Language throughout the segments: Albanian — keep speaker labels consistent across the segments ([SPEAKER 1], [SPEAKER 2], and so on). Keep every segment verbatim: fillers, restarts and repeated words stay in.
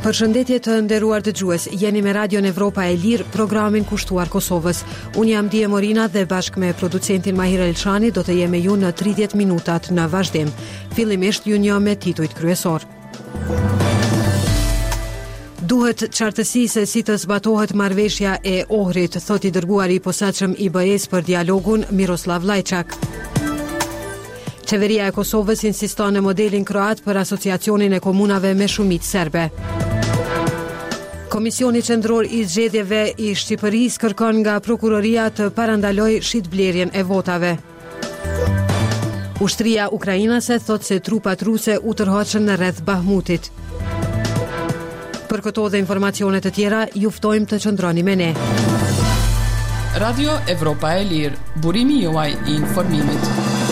[SPEAKER 1] Përshëndetje të nderuar dëgjues, jeni me Radion Evropa e Lirë, programin kushtuar Kosovës. Unë jam Dije Morina dhe bashkë me producentin Mahir Elshani do të jemi ju në tridhjetë minutat në vazhdim. Fillimisht ju një me titujt kryesor. Duhet qartësi se si të zbatohet marrëveshja e Ohrit, thot i dërguari i posaçëm i B E-s për dialogun Miroslav Lajçak. Qeveria e Kosovës insiston në modelin kroat për asociacionin e komunave me shumicë serbe. Komisioni qendror i zgjedhjeve i Shqipërisë kërkon nga prokuroria të parandalojë shitblerjen e votave. Ushtria ukrainase thot se trupat ruse u tërhoqën në rreth Bahmutit. Për këto dhe informacione të tjera, ju ftojmë të qëndroni me ne.
[SPEAKER 2] Radio Evropa e Lirë, burimi juaj i informimit.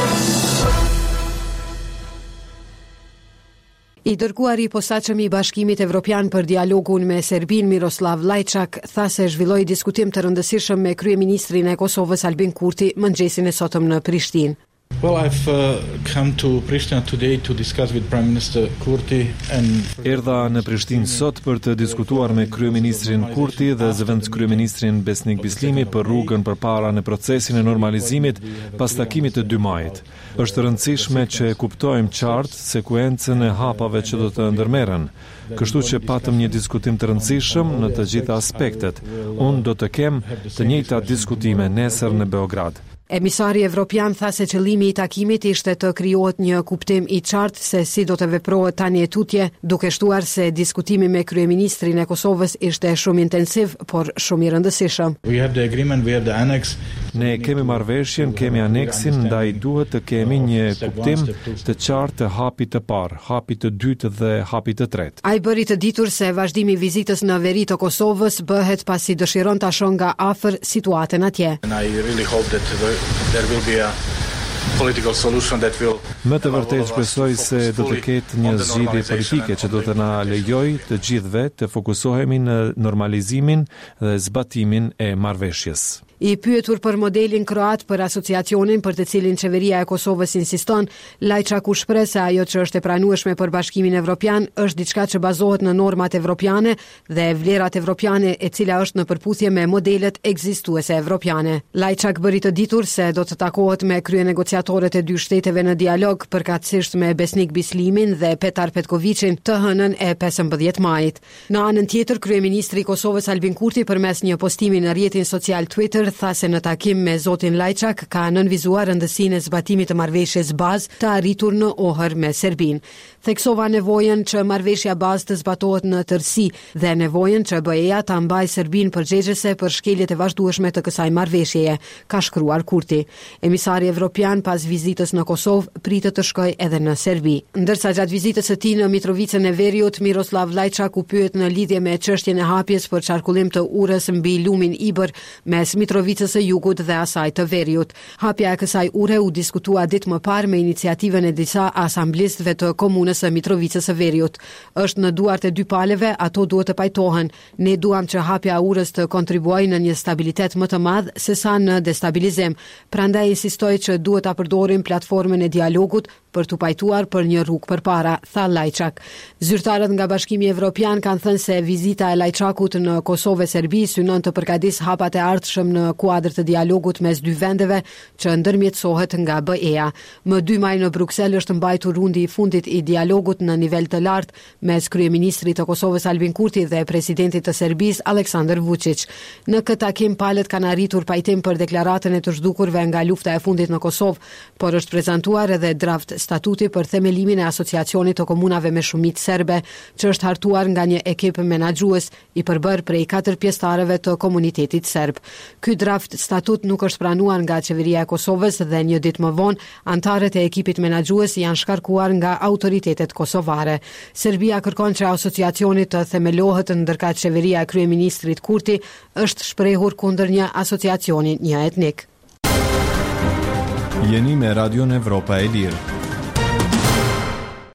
[SPEAKER 1] I dërguari i posaçëm i Bashkimit Evropian për dialogun me Serbin Miroslav Lajçak tha se zhvilloi diskutim të rëndësishëm me kryeministrin e Kosovës Albin Kurti mëngjesin e sotëm në Prishtinë.
[SPEAKER 3] Well, I've uh, come to Pristina today to discuss with Prime Minister Kurti and
[SPEAKER 4] Erdha në Prishtinë sot për të diskutuar me kryeministrin Kurti dhe zëvendës kryeministrin Besnik Bislimi për rrugën përpara në procesin e normalizimit pas takimit të dy majit. Është rëndësishme që kuptojmë qartë sekuencën e hapave që do të ndërmerren. Kështu që patëm një diskutim të rëndësishëm në të gjitha aspektet. Unë do të kem të njëjta diskutime nesër në Beograd.
[SPEAKER 1] Emisari evropian tha se qëllimi i takimit ishte të krijohet një kuptim i qartë se si do të veprohet tani e tutje, duke shtuar se diskutimi me kryeministrin e Kosovës ishte shumë intensiv, por shumë i rëndësishëm.
[SPEAKER 3] We have the agreement, we have the annex.
[SPEAKER 4] Ne kemi marrëveshjen, kemi aneksin, ndaj duhet të kemi një kuptim të qartë të hapit të parë, hapit të dytë dhe hapit të tretë.
[SPEAKER 1] Ai bëri të ditur se vazhdimi i vizitës në veri të Kosovës bëhet pasi dëshiron ta shohë nga afër situatën atje.
[SPEAKER 3] And I really hope that there will be a political solution that will
[SPEAKER 4] Më të vërtetë shpresoj se do të ketë një zgjidhje politike që do të na lejojë të gjithëve të fokusohemi në normalizimin dhe zbatimin e marrëveshjes.
[SPEAKER 1] I pyetur për modelin kroat për asociacionin për të cilin qeveria e Kosovës insiston, Lajçak u shpreh se ajo që është e pranueshme për Bashkimin Evropian është diçka që bazohet në normat evropiane dhe vlerat evropiane e cila është në përputhje me modelet ekzistuese evropiane. Lajçak bëri të ditur se do të takohet me kryenegociatorët e dy shteteve në dialog përkatësisht me Besnik Bislimin dhe Petar Petkovicin të hënën e pesëmbëdhjetë majit. Në anën tjetër, kryeministri i Kosovës Albin Kurti përmes një postimi në rrjetin social Twitter tha se në takim me zotin Lajçak ka nënvizuar rëndësinë e zbatimit të marrëveshjes bazë të arritur në Ohër me Serbinë. Theksova nevojën që marrëveshja bazë të zbatohet në tërësi dhe nevojën që B E-ja ta mbajë Serbinë përgjegjëse për shkeljet e vazhdueshme të kësaj marrëveshjeje, ka shkruar Kurti. Emisari evropian pas vizitës në Kosovë pritet të shkojë edhe në Serbi. Ndërsa gjatë vizitës së tij në Mitrovicën e Veriut, Miroslav Lajçak u pyet në lidhje me çështjen e hapjes për qarkullim të urës mbi lumin Ibër mes Mitrovicës së Jugut dhe asaj të Veriut. Hapja e kësaj ure u diskutua ditë më parë me iniciativën e disa asamblistëve të komunës së Mitrovicës së Veriut. Është në duart e dy paleve, ato duhet të pajtohen. Ne duam që hapja e urës të kontribuojë në një stabilitet më të madh sesa në destabilizim. Prandaj insistoj që duhet ta përdorim platformën e dialogut për të pajtuar për një rrugë përpara, tha Lajçak. Zyrtarët nga Bashkimi Evropian kanë thënë se vizita e Lajçakut në Kosovë e Serbi synon të përgatis hapat e ardhshëm në kuadër të dialogut mes dy vendeve që ndërmjetësohet nga B E-ja. Më dy maj në Bruksel është mbajtur rundi i fundit i dialogut në nivel të lartë mes kryeministrit të Kosovës Albin Kurti dhe presidentit të Serbisë Aleksandar Vučić. Në këtë takim palët kanë arritur pajtim për deklaratën e të zhdukurve nga lufta e fundit në Kosovë, por është prezantuar edhe draft statuti për themelimin e asociacionit të komunave me shumicë serbe, që është hartuar nga një ekip menaxhues i përbërë prej katër pjesëtarëve të komunitetit serb. Ky draft statut nuk është pranuar nga qeveria e Kosovës dhe një ditë më vonë antarët e ekipit menaxhues janë shkarkuar nga autoritetet kosovare. Serbia kërkon që asociacioni të themelohet, ndërkaq qeveria e kryeministrit Kurti është shprehur kundër një asociacioni një etnik.
[SPEAKER 5] Jeni me Radion Evropa e Lirë.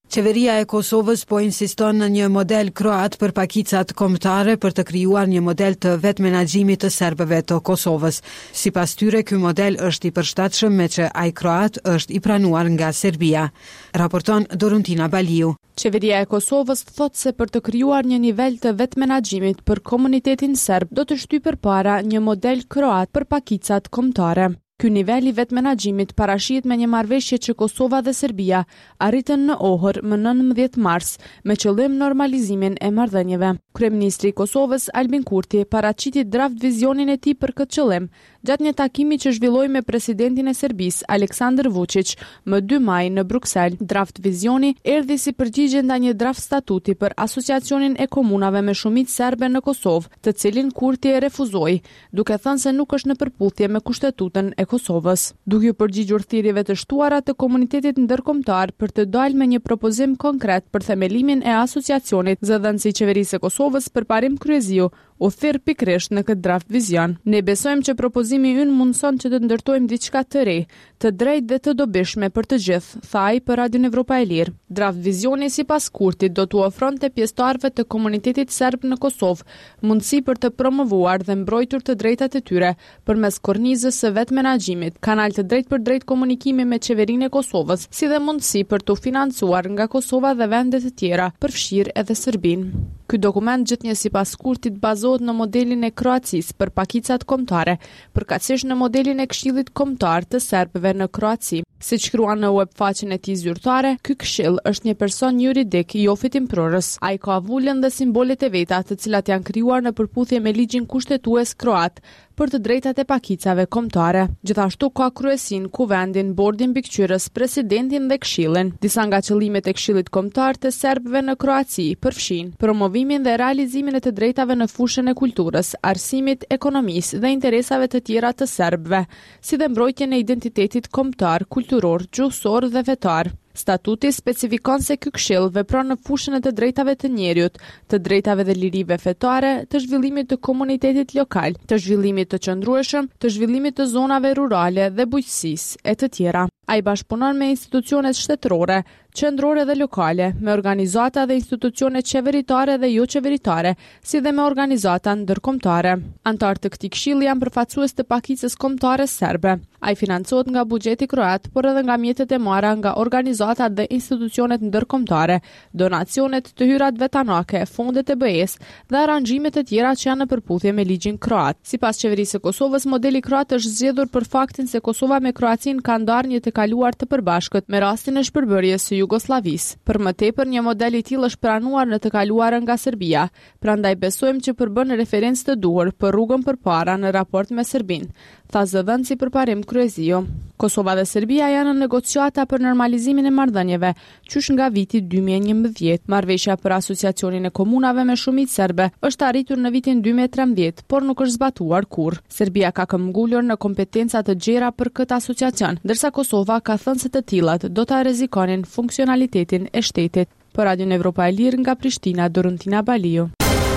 [SPEAKER 1] Qeveria e Kosovës po insiston në një model kroat për pakicat kombëtare për të krijuar një model të vetë menaxhimit të serbëve të Kosovës. Sipas tyre, ky model është i përshtatshëm me që ai kroat është i pranuar nga Serbia. Raporton Doruntina Baliu.
[SPEAKER 5] Qeveria e Kosovës thot se për të krijuar një nivel të vetë menaxhimit për komunitetin serb do të shtyjë përpara një model kroat për pakicat kombëtare. Ky nivel i vetë menaxhimit parashihet me një marrëveshje që Kosova dhe Serbia arritën në Ohër më nëntëmbëdhjetë mars me qëllim normalizimin e marrëdhënieve. Kryeministri i Kosovës Albin Kurti paraqiti draft vizionin e tij për këtë qëllim gjatë një takimi që zhvilloi me presidentin e Serbisë Aleksandar Vučić më dy maj në Bruksel. Draft vizioni erdhi si përgjigje ndaj një draft statuti për asociacionin e komunave me shumicë serbe në Kosovë, të cilin Kurti e refuzoi, duke thënë se nuk është në përputhje me kushtetutën e Kosovës. Duke u përgjigjur thirrjeve të shtuara të komunitetit ndërkombëtar për të dalë me një propozim konkret për themelimin e asociacionit, zëdhënësi i qeverisë së Kosovës përparim Kryeziu u thirr pikërisht në këtë draft vizion. Ne besojmë që propozimi ynë mundson që të ndërtojmë diçka të re, të drejtë dhe të dobishme për të gjithë, tha ai për Radion Evropa e Lirë. Draft vizioni sipas Kurtit do t'u ofronte pjesëtarëve të komunitetit serb në Kosovë mundësi për të promovuar dhe mbrojtur të drejtat e tyre përmes kornizës së vetë menaxhimit, kanal të drejtë për drejtë komunikimi me qeverinë e Kosovës, si dhe mundësi për të financuar nga Kosova dhe vende të tjera, përfshirë edhe Serbinë. Ky dokument gjithnjë sipas Kurtit bazohet në modelin e Kroacisë për pakicat kombëtare, përkatësisht në modelin e Këshillit Kombëtar të serbëve në Kroaci. Siç shkruan në webfaqen e tij zyrtare, ky këshill është një person juridik jo fitimprorës. Ai ka avullën dhe simbolet e veta, të cilat janë krijuar në përputhje me ligjin kushtetues kroat për të drejtat e pakicave kombëtare. Gjithashtu ka kryesin, kuvendin, bordin mbikëqyrës, presidentin dhe këshillin. Disa nga qëllimet e Këshillit Kombëtar të serbëve në Kroaci përfshin promovimin dhe realizimin e të drejtave në fushën e kulturës, arsimit, ekonomisë dhe interesave të tjera të serbëve, si dhe mbrojtjen e identitetit kombëtar, kulturor, gjuhësor dhe fetar. Statuti specifikon se ky këshill vepron në fushën e të drejtave të njeriut, të drejtave dhe lirive fetare, të zhvillimit të komunitetit lokal, të zhvillimit të qëndrueshëm, të zhvillimit të zonave rurale dhe bujqësisë e të tjera. Ai bashkëpunon me institucionet shtetërore, qendrore dhe lokale, me organizata dhe institucione qeveritare dhe jo qeveritare, si dhe me organizata ndërkombëtare. Antarë të këtij këshilli janë përfaqësues të pakicës kombëtare serbe. Ai financohet nga buxheti kroat, por edhe nga mjetet e marra nga organizatat dhe institucionet ndërkombëtare, donacionet, të hyrat vetanake, fondet e B E-s dhe aranxhimet e tjera që janë në përputhje me ligjin kroat. Sipas qeverisë së Kosovës, modeli kroat është zgjedhur për faktin se Kosova me Kroacinë ka ndarë një të kaluar të përbashkët me rastin e shpërbërjes së Jugosllavisë. Për më tepër, një model i tillë është pranuar në të kaluarën nga Serbia, prandaj besojmë që përbën referencë të duhur për rrugën përpara në raport me Serbinë, tha zëdhënësi përparim Kryeziu. Kosova dhe Serbia janë në negociata për normalizimin e marrëdhënieve, qysh nga viti dy mijë e njëmbëdhjetë. Marrëveshja për asociacionin e komunave me shumicë serbe është arritur në vitin dy mijë e trembëdhjetë, por nuk është zbatuar kurrë. Serbia ka këmbgulur në kompetenca të gjera për këtë asociacion, ndërsa Kosova ka thënë se të tilllat do ta rrezikonin funksionalitetin e shtetit. Për Radion Evropa e Lirë nga Prishtina, Doruntina Baliu.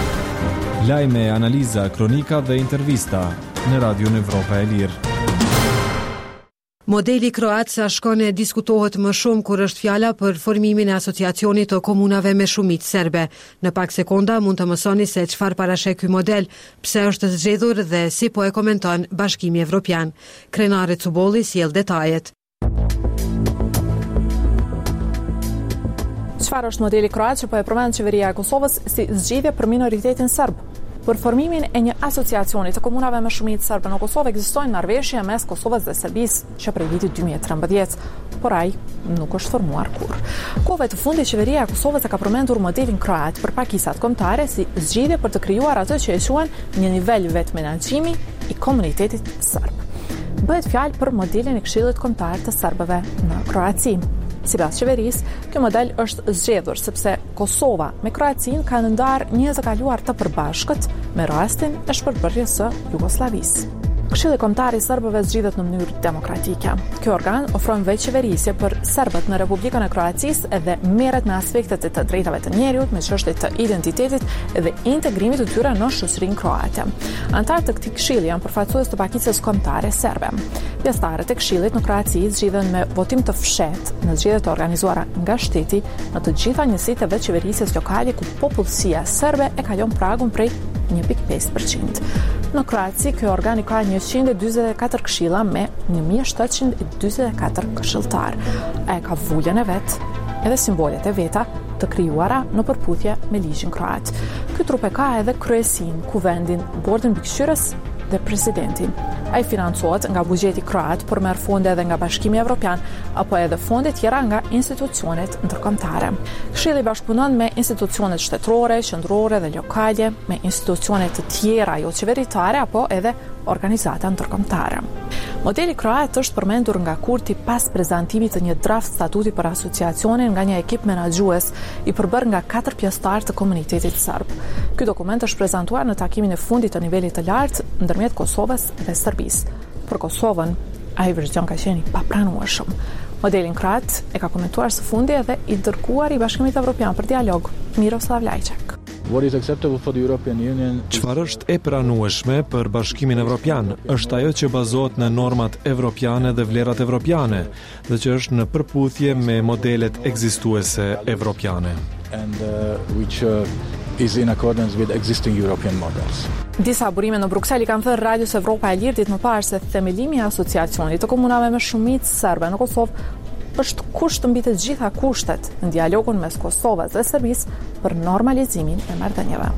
[SPEAKER 4] Lajme, analiza, kronika dhe intervista në Radion Evropa e Lirë.
[SPEAKER 1] Modeli kroat sa shkone diskutohet më shumë kur është fjala për formimin e asociacionit të komunave me shumicë serbe. Në pak sekonda mund të mësoni se çfarë parashek ky model, pse është zgjedhur dhe si po e komenton Bashkimi Evropian. Krenare Cubolli sjell detajet.
[SPEAKER 6] Çfarë është modeli kroat që po e përmend qeveria e Kosovës si zgjedhje për minoritetin serb? Për formimin e një asociacioni të komunave me shumicë serbe në Kosovë ekzistojnë marrëveshje mes Kosovës dhe Serbisë që prej vitit dy mijë e trembëdhjetë, por ai nuk është formuar kurrë. Kohëve të fundit qeveria e Kosovës e ka përmendur modelin kroat për pakisat kombëtare si zgjedhje për të krijuar atë që e quajnë një nivel vetë menaxhimi i komunitetit serb. Bëhet fjalë për modelin e Këshillit Kombëtar të serbëve në Kroaci. Sipas qeverisë, ky model është zgjedhur sepse Kosova me Kroacinë kanë ndarë një të kaluar të përbashkët me rastin e shpërbërjes së Jugosllavisë. Këshilli Kombëtar i Serbëve zgjidhet në mënyrë demokratike. Ky organ ofron veçëverisje për serbët në Republikën e Kroacisë dhe merret me aspektet e të drejtave të njerëzit, me çështjet të identitetit dhe integrimit të tyre në shoqërinë kroate. Antarët e këtij këshilli janë përfaqësues të pakicës kombëtare serbe. Pjesëtarët e këshillit në Kroaci zgjidhen me votim të fshehtë në zgjedhjet e organizuara nga shteti në të gjitha njësitë e veçëverisjes lokale ku popullsia serbe e kalon pragun prej një pikë pesë përqind. Në Kroaci, ky organ ka njëqind e dyzet e katër këshilla me një mijë shtatëqind e dyzet e katër këshilltar. Ai ka vulën e vet edhe simbolet e veta të krijuara në përputhje me ligjin kroat. Ky trup e ka edhe kryesin, kuvendin, bordin mbikëqyrës dhe presidentin. Ai financohet nga buxheti kroat, por merr fonde edhe nga Bashkimi Evropian apo edhe fonde tjera nga institucionet ndërkombëtare. Këshilli bashkëpunon me institucionet shtetërore, qendrore dhe lokale, me institucione të tjera jo qeveritare apo edhe organizata ndërkombëtare. Modeli kroat është përmendur nga Kurti pas prezantimit të një draft statuti për asociacionin nga një ekip menaxhues i përbërë nga katër pjesëtarë të komunitetit serb. Ky dokument është prezantuar në takimin e fundit të nivelit të lartë ndërmjet Kosovës dhe Serbisë. Për Kosovën, ai version ka qenë i papranueshëm. Modelin kroat e ka komentuar së fundi edhe i dërguar i Bashkimit Evropian për dialog Miroslav Lajčak.
[SPEAKER 3] What is acceptable for the European Union?
[SPEAKER 4] Çfarë është e pranueshme për Bashkimin Evropian është ajo që bazohet në normat evropiane dhe vlerat evropiane dhe që është në përputhje me modelet ekzistuese evropiane.
[SPEAKER 3] And uh, which uh, is in accordance with existing European models.
[SPEAKER 6] Disa burime në Bruksel i kanë thënë Radios Evropa e Lirë ditë më parë se themelimi i asociacionit të komunave me shumicë serbe në Kosovë është kusht mbi të gjitha kushtet në dialogun mes Kosovës dhe Serbisë për normalizimin e marrëdhënieve.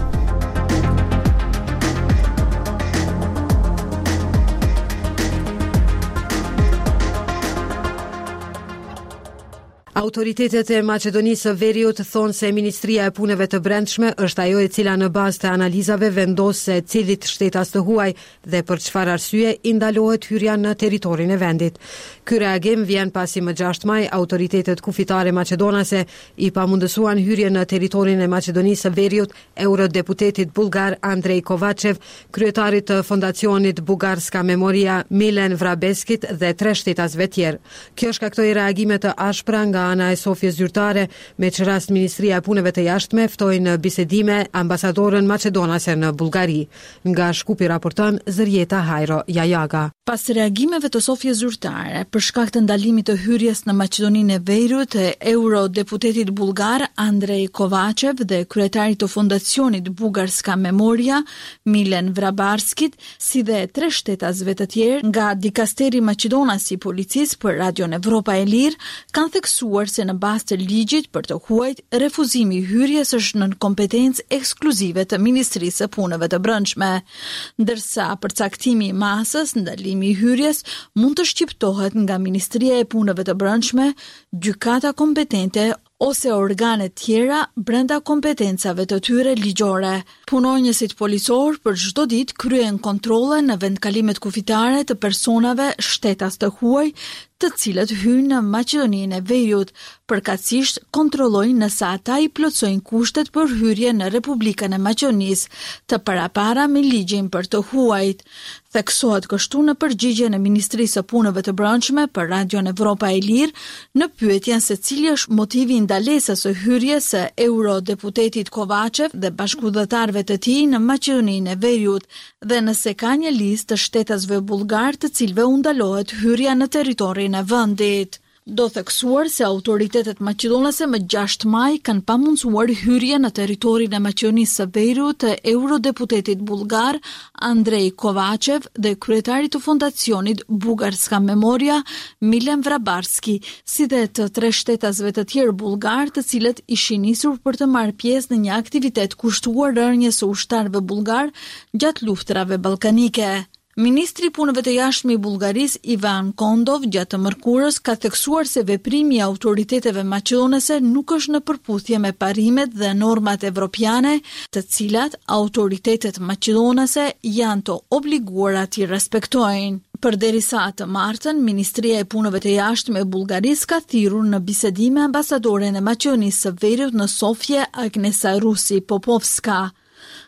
[SPEAKER 1] Autoritetet e Maqedonisë së Veriut thonë se Ministria e Punëve të Brendshme është ajo e cila në bazë të analizave vendos se cilit shtetas të huaj dhe për çfarë arsye i ndalohet hyrja në territorin e vendit. Ky reagim vjen pasi më gjashtë maj autoritetet kufitare maqedonase i pamundësuan hyrje në territorin e Maqedonisë së Veriut eurodeputetit bullgar Andrej Kovačev, kryetarit të fondacionit Bugarska Memoria Milen Vrabeskit dhe tre shtetasve tjerë. Kjo shkaktoi reagime të ashpra nga ana e Sofjes zyrtare, me që rast Ministria e Punëve të Jashtme ftoi në bisedime ambasadorën maqedonase në Bullgari. Nga Shkupi raporton Zërjeta Hajro Jajaga.
[SPEAKER 7] Pas reagimeve të Sofjes zyrtare për shkak të ndalimit të hyrjes në Maqedoninë e Veriut të eurodeputetit bullgar Andrej Kovačev dhe kryetarit të fondacionit Bugarska Memoria Milen Vrabarskit, si dhe tre shtetasve të tjerë nga dikasteri maqedonas i policisë për Radion Evropa e Lirë, kanë theksuar se në bazë të ligjit për të huajt, refuzimi i hyrjes është në kompetencë ekskluzive të Ministrisë së Punëve të Brendshme, ndërsa përcaktimi i masës, ndalimi i hyrjes mund të shqiptohet nga Ministria e Punëve të Brendshme, gjykata kompetente ose organe tjera brenda kompetencave të tyre ligjore. Punonjësit policor për çdo ditë kryen kontrolle në vendkalimet kufitare të personave shtetas të huaj, të cilët hyjnë në Maqedoninë e Veriut, përkatësisht kontrollojnë nëse ata i plotësojnë kushtet për hyrje në Republikën e Maqedonisë, të parapara me ligjin për të huajt. Theksohet kështu në përgjigjen e Ministrisë së Punëve të Brendshme për Radion Evropa e Lirë në pyetjen se cili është motivi i ndalesës së hyrjes së eurodeputetit Kovačev dhe bashkëudhëtarëve të tij në Maqedoninë e Veriut dhe nëse ka një listë të shtetasve bullgar të cilëve u ndalohet hyrja në territorin e vendit. Do theksuar se autoritetet maqedonase më gjashtë maj kanë pamundsuar hyrje në territorin e Maqedonisë së Veriut të eurodeputetit bullgar Andrej Kovačev dhe kryetarit të fondacionit Bugarska Memoria Milen Vrabarski, si dhe të tre shtetasve të tjerë bullgar të cilët ishin nisur për të marrë pjesë në një aktivitet kushtuar rënjes së ushtarëve bullgar gjatë luftrave ballkanike. Ministri i Punëve të Jashtme i Bullgarisë Ivan Kondov gjatë mërkurës ka theksuar se veprimi i autoriteteve maqedonase nuk është në përputhje me parimet dhe normat evropiane, të cilat autoritetet maqedonase janë të obliguara t'i respektojnë. Përderisa të martën, Ministria e Punëve të Jashtme e Bullgarisë ka thirrur në bisedime ambasadoren e Maqedonisë së Veriut në Sofje Agnesa Rusi Popovska.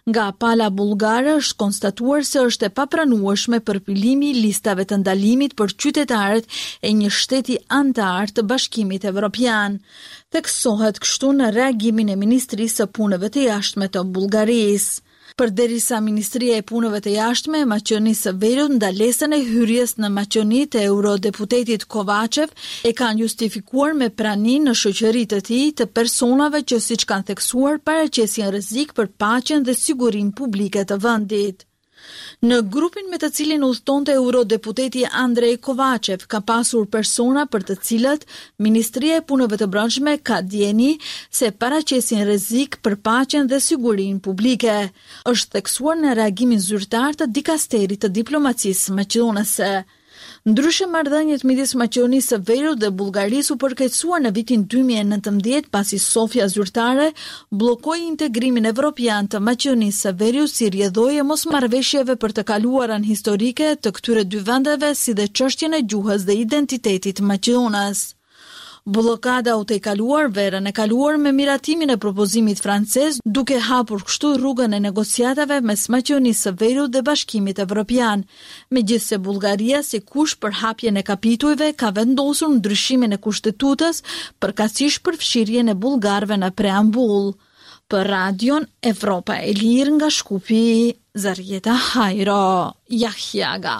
[SPEAKER 7] Nga pala bullgare është konstatuar se është e papranueshme përpilimi i listave të ndalimit për qytetarët e një shteti antar të Bashkimit Evropian. Theksohet kështu në reagimin e Ministrisë së Punëve të Jashtme të Bullgarisë. Përderisa Ministria e Punëve të Jashtme e Maqedonisë së Veriut ndalesën e hyrjes në Maqedoni të eurodeputetit Kovačev e kanë justifikuar me praninë në shoqëri të tij të personave që siç kanë theksuar paraqesin rrezik për paqen dhe sigurinë publike të vendit. Në grupin me të cilin udhtonte eurodeputeti Andrej Kovačev ka pasur persona për të cilët Ministria e Punëve të Brendshme ka dieni se paraqesin rrezik për paqen dhe sigurinë publike. Është theksuar në reagimin zyrtar të dikasterit të diplomacisë maqedonese. Ndryshe marrëdhëniet midis Maqedonisë së Veriut dhe Bullgarisë u përkeqësuar në vitin dy mijë e nëntëmbëdhjetë pasi Sofia zyrtare bllokoi integrimin evropian të Maqedonisë së Veriut si rrjedhojë mosmarrëveshjeve për të kaluarën historike të këtyre dy vendeve si dhe çështjen e gjuhës dhe identitetit maqedonas. Bllokada u tejkaluar verën e kaluar me miratimin e propozimit francez, duke hapur kështu rrugën e negociatave mes Maqedonisë së Veriut dhe Bashkimit Evropian. Megjithse Bullgaria si kush për hapjen e kapitujve ka vendosur ndryshimin e kushtetutës, përkatësisht përfshirjen e bullgarëve në preambull. Për Radion Evropa e Lirë nga Shkupi, Zarieta Hajro, Jahjaga.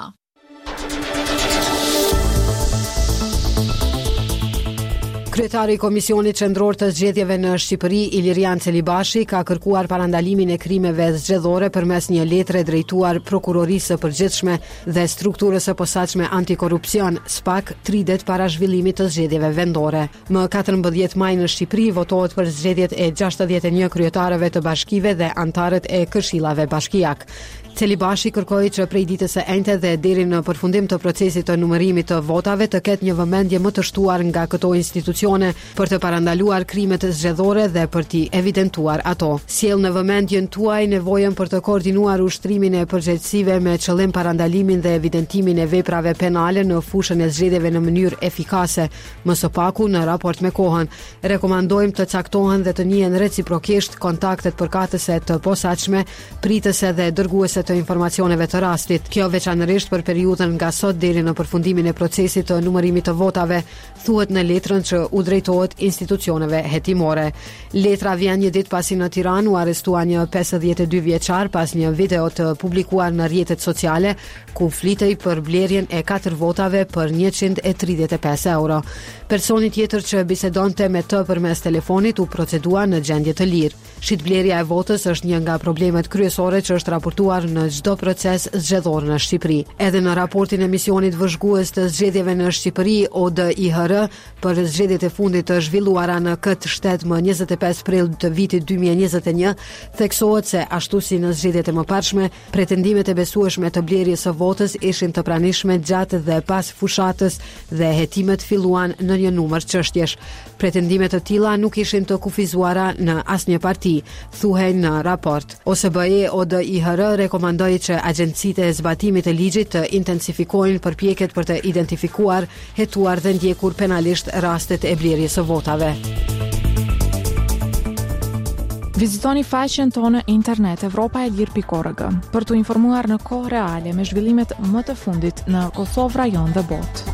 [SPEAKER 1] Kryetari i Komisionit Qendror të Zgjedhjeve në Shqipëri, Ilirian Celibashi, ka kërkuar parandalimin e krimeve zgjedhore përmes një letre drejtuar prokurorisë së përgjithshme dhe strukturës së posaçme antikorrupsion, S P A K, tri ditë para zhvillimit të zgjedhjeve vendore. Më katërmbëdhjetë maj në Shqipëri votohet për zgjedhjet e gjashtëdhjetë e një kryetarëve të bashkive dhe antarët e këshillave bashkiak. Celibashi kërkoi që prej ditës së enjte dhe deri në përfundim të procesit të numërimit të votave të ketë një vëmendje më të shtuar nga këto institucione për të parandaluar krimet zgjedhore dhe për t'i evidentuar ato. Sjell në vëmendjen tuaj nevojën për të koordinuar ushtrimin e përgjegjësive me qëllim parandalimin dhe evidentimin e veprave penale në fushën e zgjedhjeve në mënyrë efikase, më së paku në raport me kohën. Rekomandojmë të caktohen dhe të njihen reciprokisht kontaktet përkatëse të posaçme, pritëse dhe dërguese të informacioneve të rastit. Kjo veçanërisht për periudhën nga sot deri në përfundimin e procesit të numërimit të votave, thuhet në letrën që u drejtohet institucioneve hetimore. Letra vjen një ditë pasi në Tiranë u arrestua një pesëdhjetë e dy vjeçar pas një video të publikuar në rrjetet sociale ku flitej për blerjen e katër votave për njëqind e tridhjetë e pesë euro. Personi tjetër që bisedonte me të përmes telefonit u procedua në gjendje të lirë. Shitblerja e votës është një nga problemet kryesore që është raportuar në çdo proces zgjedhor në Shqipëri. Edhe në raportin e misionit vëzhgues të zgjedhjeve në Shqipëri, O D I H R, për zgjedhjet e fundit të zhvilluara në këtë shtet më njëzet e pesë prill të vitit dy mijë e njëzet e një, theksohet se ashtu si në zgjedhjet e mëparshme, pretendimet e besueshme të blerjes së votës ishin të pranishme gjatë dhe pas fushatës dhe hetimet filluan në një numër çështjesh. Pretendimet të tilla nuk ishin të kufizuara në asnjë parti, thuhej në raport. O S B E O D I H R rekomandoi që agjencitë e zbatimit të ligjit të intensifikojnë përpjekjet për të identifikuar, hetuar dhe ndjekur penalisht rastet e blerjes së votave.
[SPEAKER 6] Vizitoni faqen tonë internet evropa e lirë pikë org për të informuar në kohë reale me zhvillimet më të fundit në Kosovë, rajon dhe botë.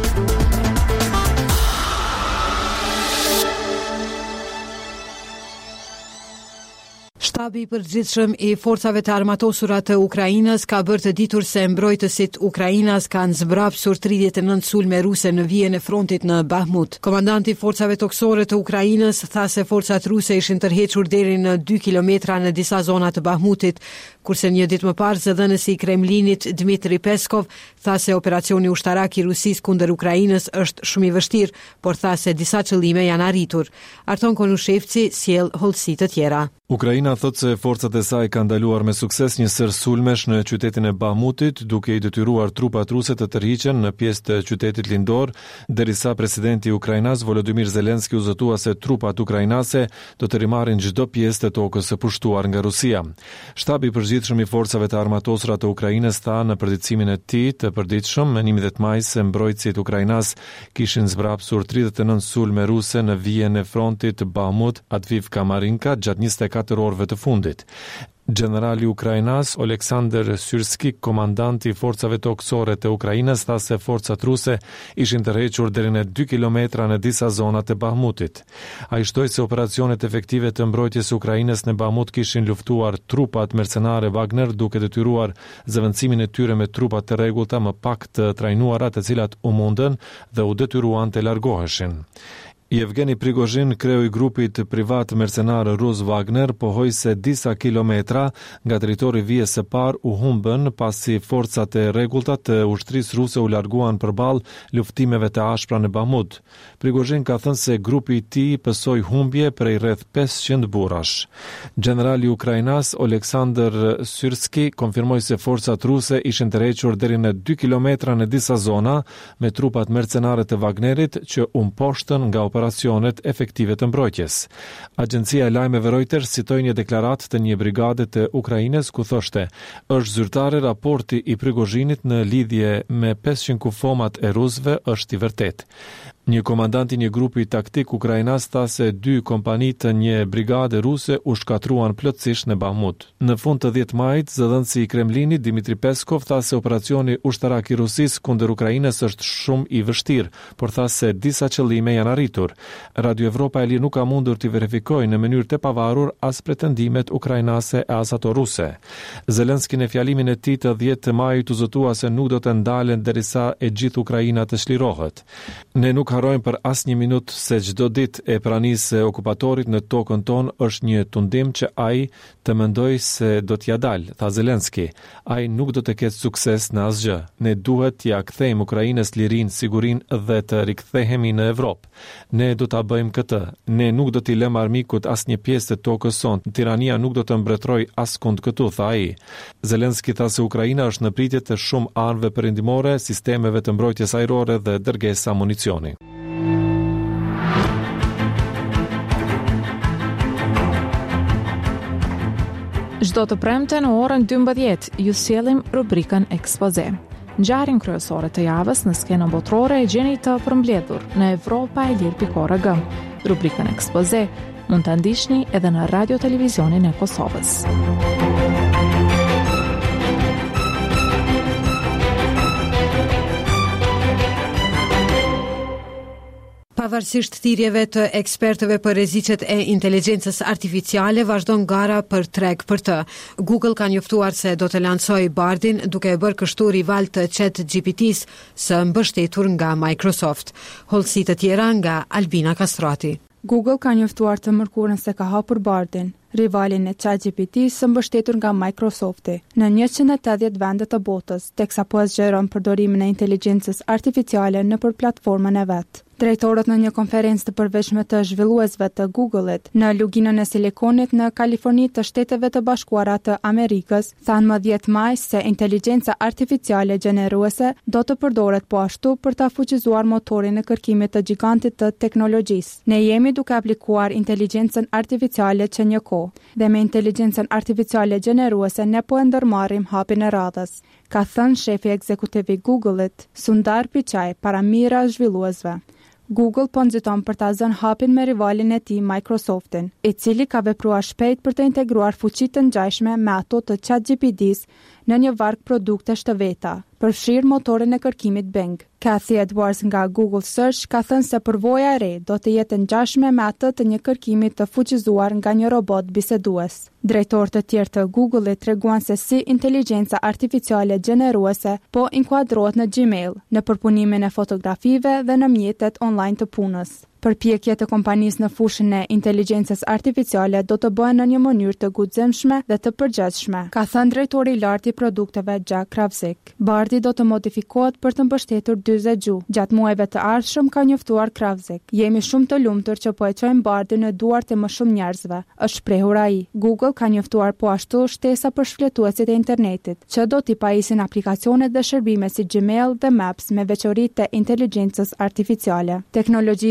[SPEAKER 1] Shtabi i përgjithshëm i forcave të armatosura të Ukrainës ka bërë të ditur se mbrojtësit Ukrainas kanë zbrapsur tridhjetë e nëntë sulme ruse në vijën e frontit në Bahmut. Komandanti i forcave toksore të Ukrainës tha se forcat ruse ishin tërhequr deri në dy kilometra në disa zona të Bahmutit, kurse një ditë më parë zëdhënësi i Kremlinit Dmitri Peskov tha se operacioni ushtarak i Rusisë kundër Ukrainës është shumë i vështirë, por tha se disa qëllime janë arritur. Arton Konushevci sjell hollësi të tjera.
[SPEAKER 4] Ukraina thot se forcat e saj kanë ndaluar me sukses një sër sulmesh në qytetin e Bahmutit, duke i detyruar trupat ruse të tërhiqen në pjesë të qytetit lindor, derisa presidenti i Ukrainës Volodymyr Zelenski u zotua se trupat ukrainase do të rimarrin çdo pjesë të tokës së pushtuar nga Rusia. Shtabi i përgjithshëm i forcave të armatosura të Ukrainës tha në përditësimin e tij të përditshëm me njëmbëdhjetë maj se mbrojtësit ukrainas kishin zbrapsur tridhjetë e nëntë sulme ruse në vijën e frontit Bahmut, Advivka, Marinka gjatë njëzet e katër orëve të fundit. Generali ukrainas Oleksandr Syrski, komandanti i forcave tokësore të Ukrainës, tha se forcat ruse ishin tërhequr deri në dy kilometra në disa zona të Bahmutit. Ai shtoi se operacionet efektive të mbrojtjes së Ukrainës në Bahmut kishin luftuar trupat mercenare Wagner, duke detyruar zëvendësimin e tyre me trupa të rregullta më pak të trajnuara, të cilat u mundën dhe u detyruan të largoheshin. Yevgeni Prigozhin, kreu i grupit privat mercenar rus Wagner, pohoi se disa kilometra nga territori vijës së parë u humbën pasi forcat e rregullta të ushtrisë ruse u larguan përballë luftimeve të ashpra në Bahmut. Prigozhin ka thënë se grupi i tij pësoi humbje prej rreth pesëqind burrash. Generali ukrainas Oleksandr Syrski konfirmoi se forcat ruse ishin tërhequr deri në dy kilometra në disa zona me trupat mercenare të Wagnerit që u mposhtën nga operacionet efektive të mbrojtjes. Agjencia e lajmeve Reuters citoi një deklaratë të një brigade të Ukrainës ku thoshte: "Është zyrtare raporti i Prigozhinit në lidhje me pesëqind kufomat e rusëve është i vërtetë." Një komandant i një grupi taktik ukrainas tha se dy kompani të një brigade ruse u shkatruan plotësisht në Bahmut. Në fund të dhjetë majit, zëdhënësi i Kremlinit Dmitri Peskov tha se operacioni ushtarak i Rusisë kundër Ukrainës është shumë i vështirë, por tha se disa qëllime janë arritur. Radio Evropa e Lirë nuk ka mundur të verifikojë në mënyrë të pavarur as pretendimet ukrainase e as ato ruse. Zelenski në fjalimin e tij të dhjetë majit u zotua se nuk do të ndalen derisa e gjithë Ukraina të çlirohet. Ne nuk harojmë për asnjë minutë se çdo ditë e pranisë së okupatorit në tokën tonë është një tundim që ai të mendoj se do t'ja dalë, tha Zelenski. Ai nuk do të ketë sukses në asgjë. Ne duhet t'ja kthejmë Ukrainës lirinë, sigurinë dhe të rikthehemi në Evropë. Ne do ta bëjmë këtë. Ne nuk do t'i lëmë armikut asnjë pjesë të tokës sonë. Tirania nuk do të mbretërojë askund këtu, tha ai. Zelenski tha se Ukraina është në pritje të shumë armëve perëndimore, sistemeve të mbrojtjes ajrore dhe dërgesa municioni.
[SPEAKER 6] Çdo të premte në orën dymbëdhjetë ju sjellim rubrikën Ekspoze. Ngjarjen kryesore të javës në skenën botërore e gjeni të përmbledhur në evropa e lirë pikë org. Rubrikën Ekspoze mund ta ndiqni edhe në Radio Televizionin e Kosovës.
[SPEAKER 1] Pavarësisht thirrjeve të ekspertëve për rreziqet e inteligjencës artificiale, vazhdon gara për treg për të. Google ka njoftuar se do të lansojë Bardin, duke e bërë kështu rival të ChatGPT-s së mbështetur nga Microsoft. Hollësi të tjera nga Albina Kastrati.
[SPEAKER 5] Google ka njoftuar të mërkurën se ka hapur Bardin, rivalin e ChatGPT së mbështetur nga Microsofti, në njëqind e tetëdhjetë vende të botës, teksa po zgjeron përdorimin e inteligjencës artificiale nëpër platformën e vet. Drejtorët në një konferencë të përveçme të zhvilluesve të Google-it në luginën e Silikonit në Kaliforni të Shteteve të Bashkuara të Amerikës thanë më dhjetë maj se inteligjenca artificiale gjeneruese do të përdoret po ashtu për ta fuqizuar motorin e kërkimit të gigantit të teknologjisë. Ne jemi duke aplikuar inteligjencën artificiale që një kohë, dhe me inteligjencën artificiale gjeneruese ne po e ndërmarrim hapin e radhës, ka thënë shefi ekzekutiv i Google-it, Sundar Pichai, para mijëra zhvilluesve. Google po nxiton për ta zënë hapin me rivalin e tij Microsoftin, i cili ka vepruar shpejt për të integruar fuqitë të ngjashme me ato të ChatGPT-s në një varg produktesh të veta, përfshirë motorin e kërkimit Bing. Kathy Edwards nga Google Search ka thënë se përvoja e re do të jetë ngjashme me atë të një kërkimi të fuqizuar nga një robot bisedues. Drejtorët të tjerë të Google-it treguan se si inteligjenca artificiale gjeneruese po inkuadrohet në Gmail, në përpunimin e fotografive dhe në mjetet online të punës. Përpjekjet e kompanisë në fushën e inteligjencës artificiale do të bëhen në një mënyrë të guximshme dhe të përgjithshme, ka thënë drejtori i lartë i produkteve Jack Kravzik. Bardi do të modifikohet për të mbështetur dyzet gjuhë. Gjatë muajve të ardhshëm ka njoftuar Kravzik. Jemi shumë të lumtur që po e çojmë Bardin në duart e më shumë njerëzve, është shprehur ai. Google ka njoftuar po ashtu shtesa për shfletuesit e internetit, që do t'i pajisin aplikacionet dhe shërbime si Gmail dhe Maps me veçoritë e inteligjencës artificiale. Teknologjia prap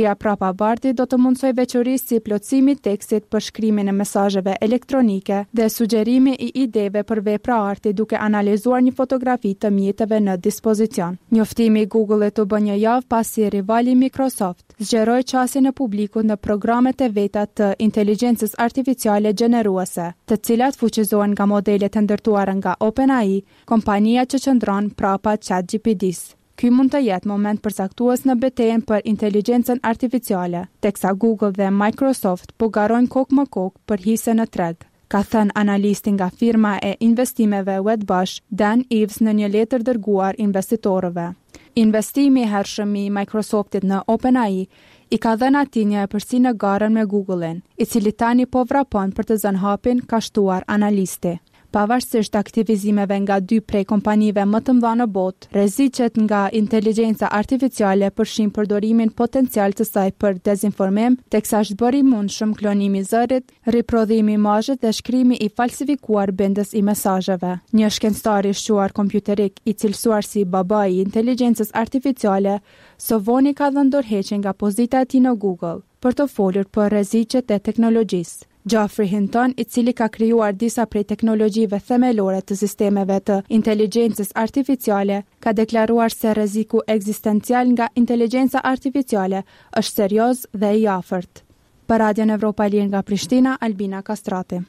[SPEAKER 5] Pavarti do të mundsoj veçorisë si plotësimi i tekstit për shkrimin e mesazheve elektronike dhe sugjerimi i ideve për vepra arti duke analizuar një fotografi të mjeteve në dispozicion. Njoftimi i Google-it u bë një javë pasi rivali Microsoft zgjeroi qasjen e publikut në programet e veta të inteligjencës artificiale gjeneruese, të cilat fuqizohen nga modelet e ndërtuara nga OpenAI, kompania që qëndron prapa ChatGPT-s. Ky mund të jetë moment përcaktues në betejën për inteligjencën artificiale, teksa Google dhe Microsoft po garojnë kokë më kokë për hise në treg, ka thënë analisti nga firma e investimeve Wedbush, Dan Ives, në një letër dërguar investitorëve. Investimi i hershëm i Microsoftit në OpenAI i ka dhënë atij një epërsi në garën me Google-in, i cili tani po vrapon për të zënë hapin, ka shtuar analisti. Pavarësisht aktivizimeve nga dy prej kompanive më të mëdha në botë, rreziqet nga inteligjenca artificiale përfshin përdorimin potencial të saj për dezinformim, teksa është bërë i mundshëm klonimi i zërit, riprodhimi i imazhet dhe shkrimi i falsifikuar bindës i mesazheve. Një shkencëtar i shquar kompjuterik i cilësuar si babai i inteligjencës artificiale, së voni ka dhënë dorëheqje nga pozita e tij në Google për të folur për rreziqet e teknologjisë. Geoffrey Hinton, i cili ka krijuar disa prej teknologjive themelore të sistemeve të inteligjencës artificiale, ka deklaruar se rreziku ekzistencial nga inteligjenca artificiale është serioz dhe i afërt. Për Radion Evropa e Lirë nga Prishtina, Albina Kastrati.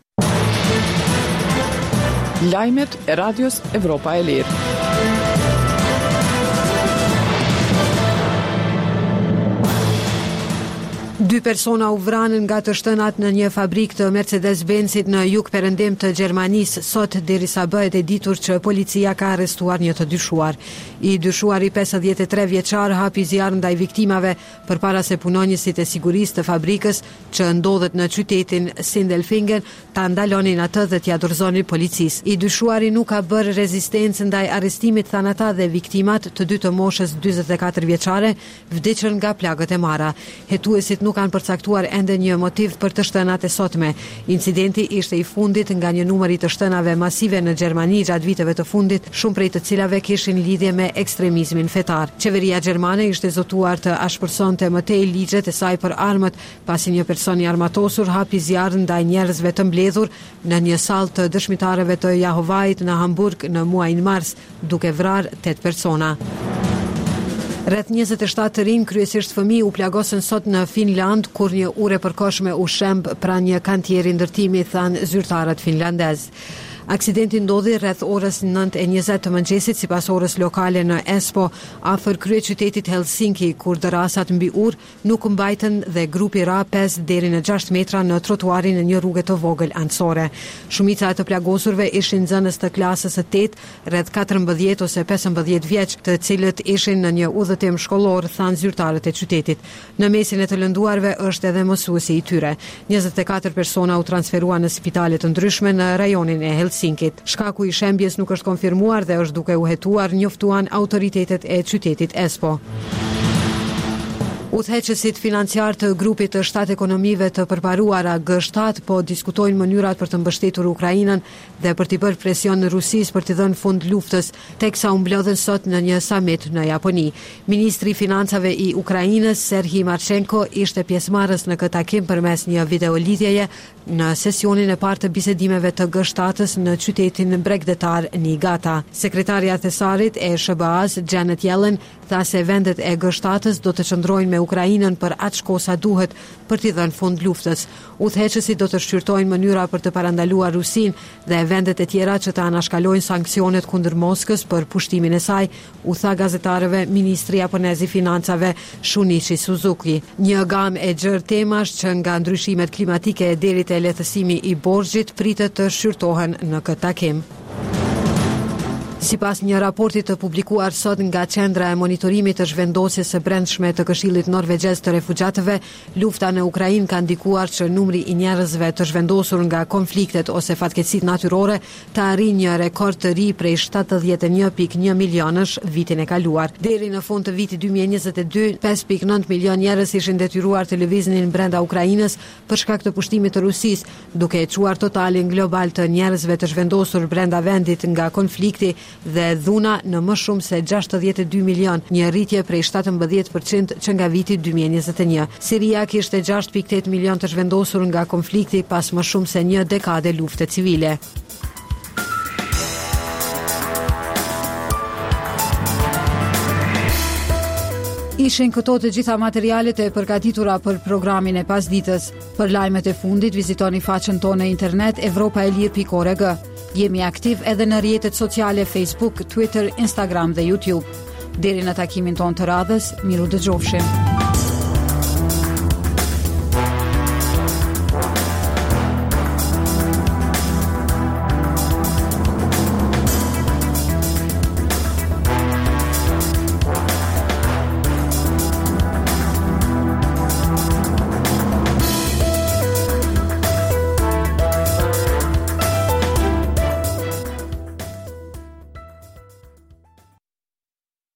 [SPEAKER 2] Lajmet e Radios Evropa e Lirë.
[SPEAKER 1] Dy persona u vranën nga të shtënat në një fabrik të Mercedes-Benzit në jug perëndim të Gjermanisë sot, derisa bëhet e ditur që policia ka arrestuar një të dyshuar. I dyshuari pesëdhjetë e tre vjeçar hapi zjarr ndaj viktimave përpara se punonjësit e sigurisë të fabrikës që ndodhet në qytetin Sindelfingen ta ndalonin atë dhe t'ia dorëzonin policisë. I dyshuari nuk ka bërë rezistencë ndaj arrestimit, thanë ata, dhe viktimat, të dy të moshës dyzet e katër vjeçare, vdiqën nga plagët e marra. Hetuesit nuk kanë përcaktuar ende një motiv për të shtënat e sotme. Incidenti ishte i fundit nga një numër i të shtënave masive në Gjermani gjatë viteve të fundit, shumë prej të cilave kishin lidhje me ekstremizmin fetar. Qeveria gjermane ishte zotuar të ashpërsonte më tej ligjet e saj për armët, pasi një person i armatosur hapi zjarr ndaj njerëzve të mbledhur në një sallë të dëshmitarëve të Jehovait në Hamburg në muajin mars, duke vrarë tetë persona. Rreth njëzet e shtatë të rinj, kryesisht fëmijë, u plagosën sot në Finland kur një ure përkohshme u shemb pranë një kantieri ndërtimi, thanë zyrtarët finlandez. Aksidenti ndodhi rreth orës nëntë e njëzet të mëngjesit sipas orës lokale në Espoo, afër kryeqytetit Helsinki, kur dërasat mbi ur nuk mbajtën dhe grupi ra pesë deri në gjashtë metra në trotuarin e një rruge të vogël anësore. Shumica e të plagosurve ishin nxënës të klasës së tetë, rreth katërmbëdhjetë ose pesëmbëdhjetë vjeç, të cilët ishin në një udhëtim shkollor, thanë zyrtarët e qytetit. Në mesin e të lënduarve është edhe mësuesi i tyre. njëzet e katër persona u transferuan në spitale të ndryshme në rajonin e Helsinkit. Shkaku i shembjes nuk është konfirmuar dhe është duke u hetuar, njoftuan autoritetet e qytetit Espoo. Udhëheqësit financiar të grupit të shtatë ekonomive të përparuara G shtatë po diskutojnë mënyrat për të mbështetur Ukrainën dhe për t'i bërë presion në Rusis për t'i dhënë fund luftës, teksa u mblodhen sot në një summit në Japoni. Ministri i Financave i Ukrainës, Serhij Marchenko, ishte pjesëmarrës në këtë takim përmes një videolidhjeje në sesionin e parë të bisedimeve të G shtatës në qytetin bregdetar Niigata. Sekretarja e thesarit e S B A-s, Janet Yellen, tha se vendet e G shtatës do të qëndrojnë me Ukrainën për aq kohë sa duhet për t'i dhënë fund luftës. Udhëheqësit do të shqyrtojnë mënyra për të parandaluar Rusinë dhe vendet e tjera që të anashkalojnë sanksionet kundër Moskës për pushtimin e saj, u tha gazetarëve ministri japonez i financave Shunichi Suzuki. Një gamë e gjerë temash që nga ndryshimet klimatike deri te lehtësimi i borxhit pritet të shqyrtohen në këtë takim. Sipas një raporti të publikuar sot nga Qendra e Monitorimit të Zhvendosjes së Brendshme të Këshillit Norvegjez të Refugjatëve, lufta në Ukrainë ka ndikuar që numri i njerëzve të zhvendosur nga konfliktet ose fatkeqësitë natyrore të arrijë një rekord të ri prej shtatëdhjetë e një pikë një milionësh vitin e kaluar. Deri në fund të vitit dy mijë e njëzet e dy, pesë pikë nëntë milion njerëz ishin detyruar të lëviznin brenda Ukrainës për shkak të pushtimit të Rusisë, duke e quar totalin global të njerëzve të zhvendosur brenda vendit nga konflikti dhe dhuna në më shumë se gjashtëdhjetë e dy milion, një rritje prej shtatëmbëdhjetë përqind që nga viti dy mijë e njëzet e një. Siria kishte gjashtë pikë tetë milion të zhvendosur nga konflikti pas më shumë se një dekade lufte civile. Ishin këto të gjitha materialet e përgatitura për programin e pasditës. Për lajmet e fundit vizitoni faqen tonë e internet evropa e lirë pikë org. Jemi aktiv edhe në rrjetet sociale Facebook, Twitter, Instagram dhe YouTube. Deri në takimin tonë të radhës, miru dëgjofshim.